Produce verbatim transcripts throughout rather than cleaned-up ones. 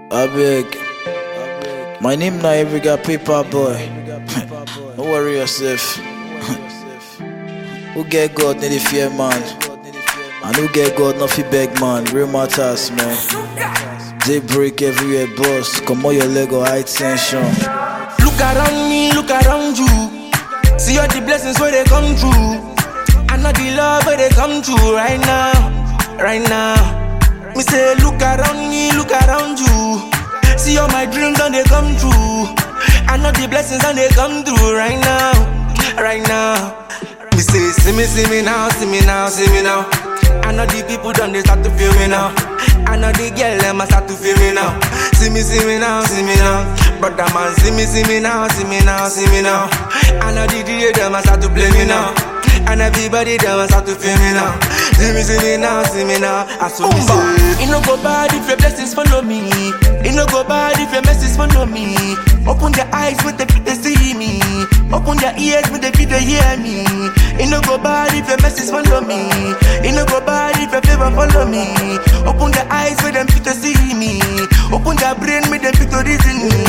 I beg. My name na Everyga Paper Boy. Don't worry yourself. Who get God need to fear man, and who get God not fi beg man. Real matters, man. They break everywhere, boss. Come on your leg or high tension. Look around me, look around you. See all the blessings where they come true. I know the love where they come true right now, right now. Me say look around me, look around you. See all my dreams and they come true. I know the blessings and they come through right now, right now. Me say see me, see me now, see me now, see me now. I know the people done they start to feel me now. I know the girl them a start to feel me now. See me, see me now, see me now. Brother man, see me, see me now, see me now, see me now. I know the D J them a start to play me now. And everybody them a start to feel me now. See me, see me now, see me now. I saw me say, it no go bad if your blessings follow me. It no go bad if your messages follow me. Open their eyes with the feet they see me. Open their ears with the feet they hear me. It no go bad if your messages follow me. It no go bad if your favor follow me. Open their eyes with them feet to see me. Open their brain with them feet to reason me.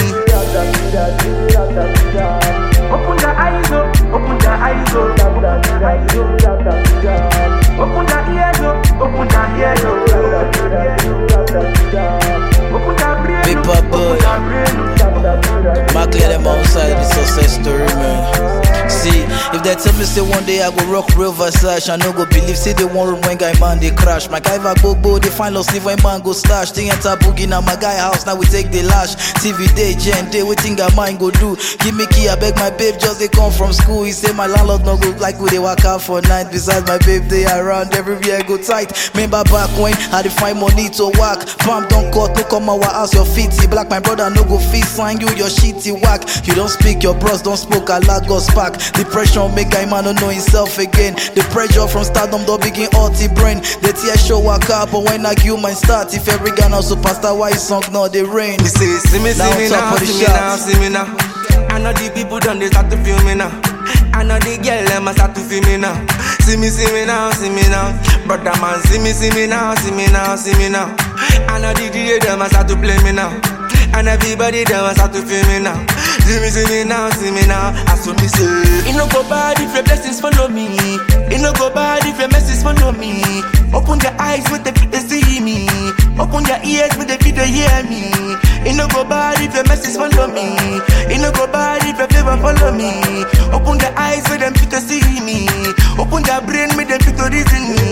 Open their eyes up, open their eyes up, open their eyes up. Open their ears up, open their ears up. Open their brain up, Paper Boy. Mark let them outside the success story, man. See, if they tell me say one day I go rock real Versace, I no go believe. Say they one room when guy man they crash. My guy go go, they find lost sleeve when man go slash. They enter boogie now my guy house, now we take the lash. T V day, Gen day, we think I mind go do. Give me key, I beg my babe, just they come from school. He say my landlord no go like we they work out for night. Besides my babe, they around everywhere go tight. Remember back when I dey find money to work. Palm don't cut, no come our house, your feet. He black, my brother no go fit sign you, your shitty whack. You don't speak, your bros don't spoke, a lot go spark. Depression make guy man don't know himself again. The pressure from stardom don't begin hurty brain. The tear show work up, but when I give my start, if every guy now superstar, why his song not they rain? Me say see me, see me now, see me now, see me now. I know the people done they start to feel me now. I know the girl them a start to feel me now. See me, see me now, see me now. Brother man, see me, see me now, see me now, see me now. I know the D J them a start to play me now. And everybody them a start to feel me now. See me, see me now, see me now. I saw me say, it no go bad if your blessings follow me. It no go bad if your messages follow me. Open your eyes with the feet they see me. Open your ears with the feet they hear me. It no go bad if your messages follow me. It no go bad if your favor follow me. Open the eyes with them feet to see me. Open their brain with them feet to reason me.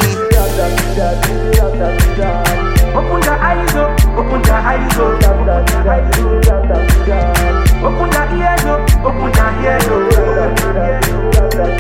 Open their eyes up, open their eyes up. Open their ears up, open their ears up.